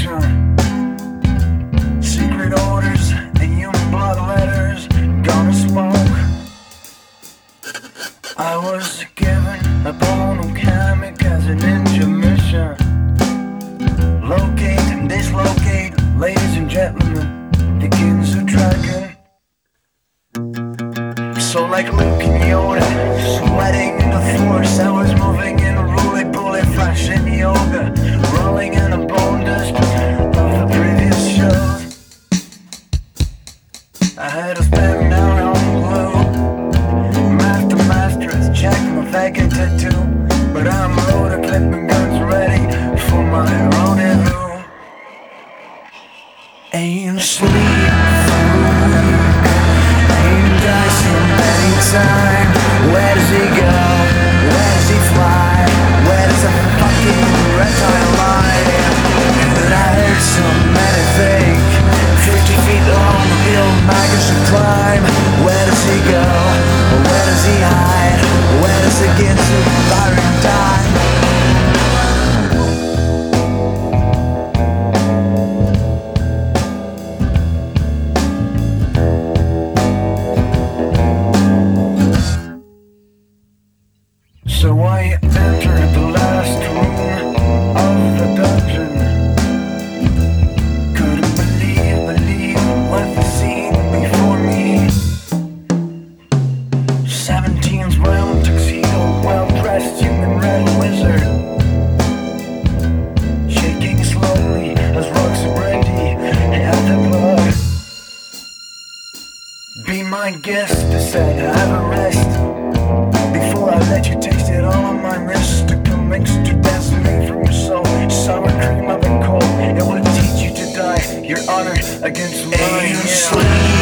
injection, secret orders and human blood letters, gonna smoke. I was given a bone chemic as an intermission. Locate and dislocate, ladies and gentlemen, the kids are dragging. So like Luke and Yoda, sweating the force, I was moving in a roly-poly fashion yoga, rolling in a bone dust of the previous shows. I had to spend an hour on glue, master has checked my faggot tattoo, but I'm loaded, clipping guns ready for my rendezvous. Ain't sleep through, ain't dicing anytime. Where does he go? Where does he fly? Where does a fucking reptile lie? And I heard so many think 50 feet long, the old maggots should climb. Where does he go? Where does he hide? Where does he get to firing time? So I entered the last room of the dungeon. Couldn't believe what the scene before me. 17's brown tuxedo, well-dressed human red wizard, shaking slowly as rocks of brandy at the plug. Be my guest, I said, have a rest before I let you taste it all on my wrist. To come mixture dance made from your soul, sour cream of a cold. It will teach you to die, your honor against mine.